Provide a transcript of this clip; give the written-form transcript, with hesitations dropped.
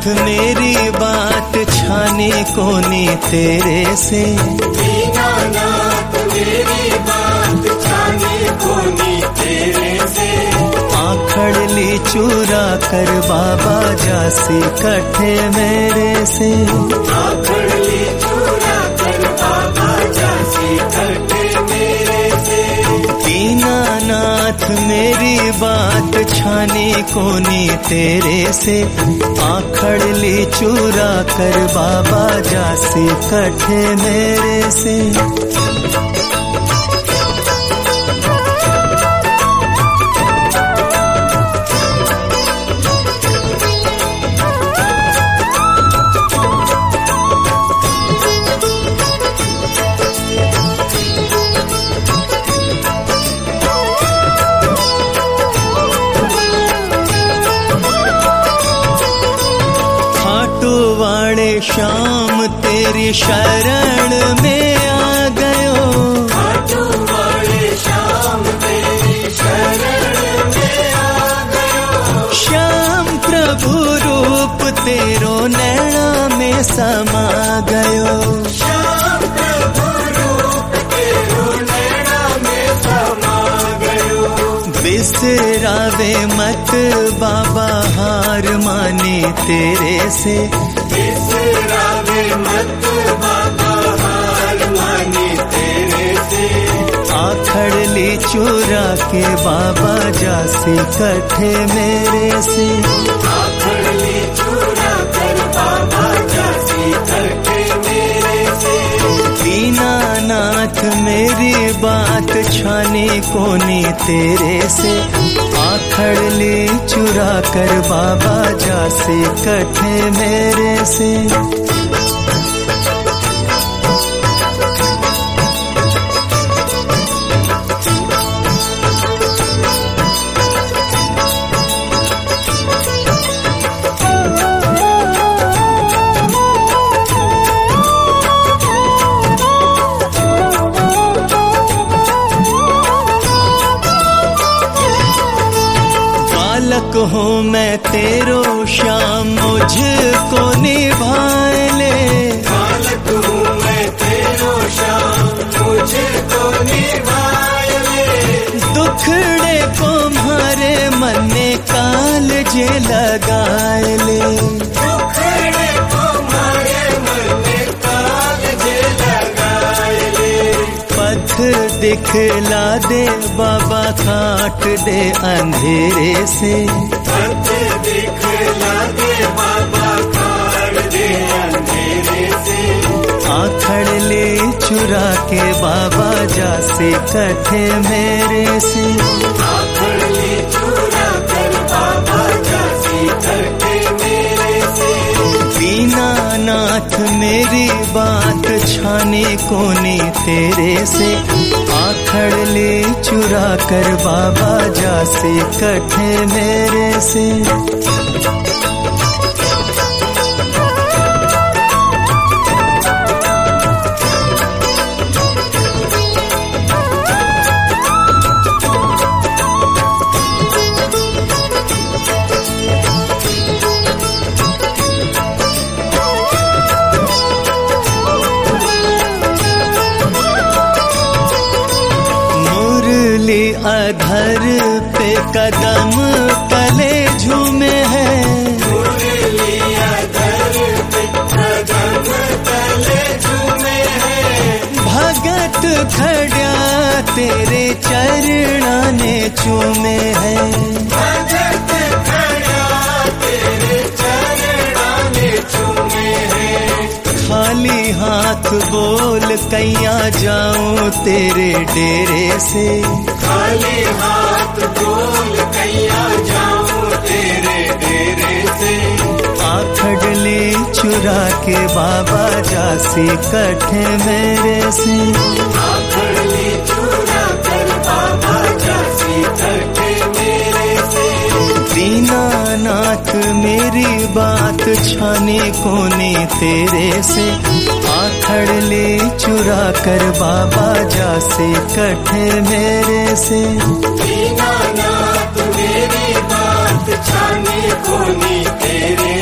मेरी बात छाने कोनी तेरे से, दीनानाथ मेरी बात छाने कोनी तेरे से। आखड़ ली चुरा कर बाबा जासी कट्ठे मेरे से, आखड़ ली चुरा कर बाबा जासी कट्ठे मेरे से। दीनानाथ मेरी बात छाने कोनी तेरे से, आखड़ ली चुरा कर बाबा जासी कट्ठे मेरे से। श्याम तेरी शरण में आ गयो, खाटू वाले श्याम तेरी शरण में आ गयो। श्याम प्रभु रूप तेरो नैना में समा गयो, श्याम प्रभु रूप तेरो नैना में समा गयो। बिसरावे मत बाबा हार माने तेरे से, बिसरावे मत बाबा हार माने तेरे से। आखड़ ली चुरा के बाबा जासी कट्ठे मेरे से, आखड़ ली चुरा कर बाबा जासी कट्ठे मेरे से। दीनानाथ मेरी बात छाने कोनी तेरे से, आखड़ ली चुरा कर बाबा जासी कट्ठे मेरे से। बालक हूँ मैं तेरो श्याम मुझको निभाए ले, बालक हूँ मैं तेरो श्याम मुझको निभाए ले। दुखड़े को मारे मन में काल जे लगाए ले, दुखड़े को मारे मन में काल जे लगाए ले। पथ दिखला दे बाबा काट दे अंधेरे से, पथ दिखला दे बाबा काट दे अंधेरे से। आखड़ ले चुरा के बाबा जासी कट्ठे मेरे से, आखड़ ली चुरा कर बाबा जासी कट्ठे मेरे से। दीनानाथ मेरी बात छाने कोनी तेरे से, आखड़ ले चुरा कर बाबा जासी कट्ठे मेरे से। अधर पे कदम तले झूमे हैं, मुरली अधर पे कदम तले झूमे हैं। भगत खड़ा तेरे चरणा ने चूमे हैं, भगत खड़ा तेरे चरणा ने चूमे हैं। खाली हाथ बोल कैया जाऊं तेरे डेरे से, खाली हाथ बोल कैया जाऊं तेरे डेरे से। आखड़ ले चुरा के बाबा जासी कट्ठे मेरे से, आखड़ ली चुरा कर बाबा जासी कट्ठे मेरे से। दीनानाथ मेरी बात छाने कोनी तेरे से, आखड़ ले चुरा कर बाबा जासी कट्ठे मेरे से। दीनानाथ मेरी बात छाने कोनी तेरे